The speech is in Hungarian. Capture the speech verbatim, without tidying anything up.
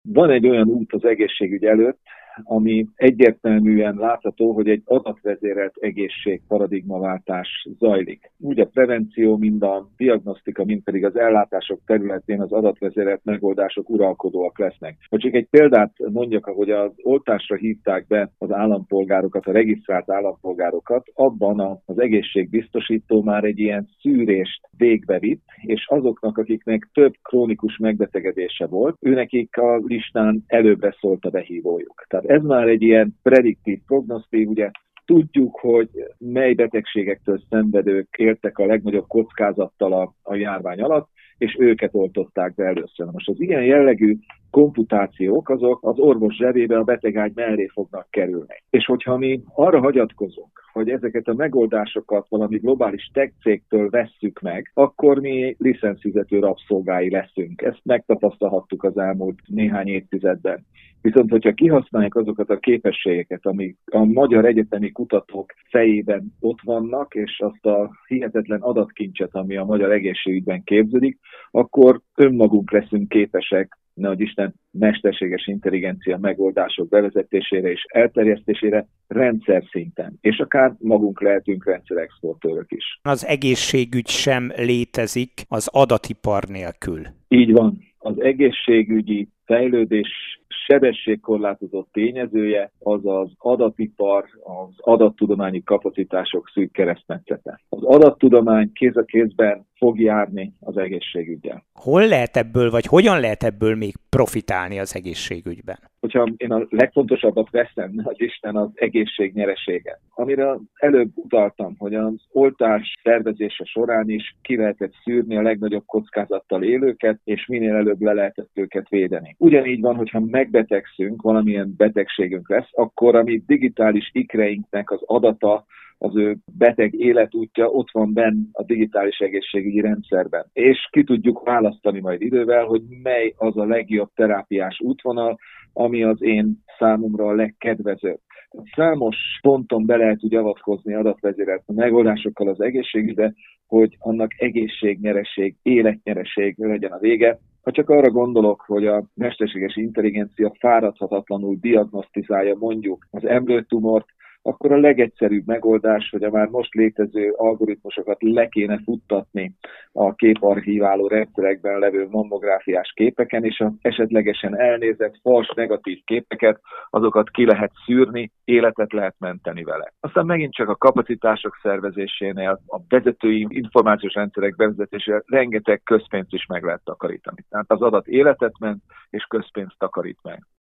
Van egy olyan út az egészségügy előtt, ami egyértelműen látható, hogy egy adatvezérelt egészség paradigmaváltás zajlik. Úgy a prevenció, mind a diagnosztika, mind pedig az ellátások területén az adatvezérelt megoldások uralkodóak lesznek. Ha csak egy példát mondjak, ahogy az oltásra hívták be az állampolgárokat, a regisztrált állampolgárokat, abban az egészségbiztosító már egy ilyen szűrést végbevitt, és azoknak, akiknek több krónikus megbetegedése volt, őnekik a listán előbbre szólt a behívójuk. Tehát ez már egy ilyen prediktív, prognosztív, ugye tudjuk, hogy mely betegségektől szenvedők éltek a legnagyobb kockázattal a, a járvány alatt, és őket oltották be először. Most az ilyen jellegű komputációk azok az orvos zsebébe a betegágy mellé fognak kerülni. És hogyha mi arra hagyatkozunk, hogy ezeket a megoldásokat valami globális tech cégtől vesszük meg, akkor mi licencfizető rabszolgái leszünk. Ezt megtapasztalhattuk az elmúlt néhány évtizedben. Viszont, hogyha kihasználjuk azokat a képességeket, amik a magyar egyetemi kutatók fejében ott vannak, és azt a hihetetlen adatkincset, ami a magyar egészségügyben képződik, akkor önmagunk leszünk képesek, nehogy Isten, mesterséges intelligencia megoldások bevezetésére és elterjesztésére rendszer szinten. És akár magunk lehetünk rendszerexportőrök is. Az egészségügy sem létezik az adatipar nélkül. Így van. Az egészségügyi fejlődés sebességkorlátozó tényezője az az adatipar, az adattudományi kapacitások szűk keresztmetszete. Az adattudomány kéz a kézben fog járni az egészségüggyel. Hol lehet ebből, vagy hogyan lehet ebből még profitálni az egészségügyben? Hogyha én a legfontosabbat veszem, az Isten az egészség nyeresége. Amire előbb utaltam, hogy az oltás szervezése során is ki lehetett szűrni a legnagyobb kockázattal élőket, és minél előbb le lehetett őket védeni. Ugyanígy van, hogyha megbetegszünk, valamilyen betegségünk lesz, akkor a mi digitális ikreinknek az adata, az ő beteg életútja ott van benn a digitális egészségügyi rendszerben. És ki tudjuk választani majd idővel, hogy mely az a legjobb terápiás útvonal, ami az én számomra a legkedvezőbb. Számos ponton be lehet úgy avatkozni adatvezérelt megoldásokkal az egészségügybe, hogy annak egészségnyereség, életnyereség legyen a vége. Ha csak arra gondolok, hogy a mesterséges intelligencia fáradhatatlanul diagnosztizálja mondjuk az emlőtumort, akkor a legegyszerűbb megoldás, hogy a már most létező algoritmusokat le kéne futtatni a képarchíváló rendszerekben levő mammográfiás képeken, és az esetlegesen elnézett fals negatív képeket, azokat ki lehet szűrni, életet lehet menteni vele. Aztán megint csak a kapacitások szervezésénél, a vezetői információs rendszerek bevezetésénél rengeteg közpénzt is meg lehet takarítani. Tehát az adat életet ment, és közpénzt takarít meg.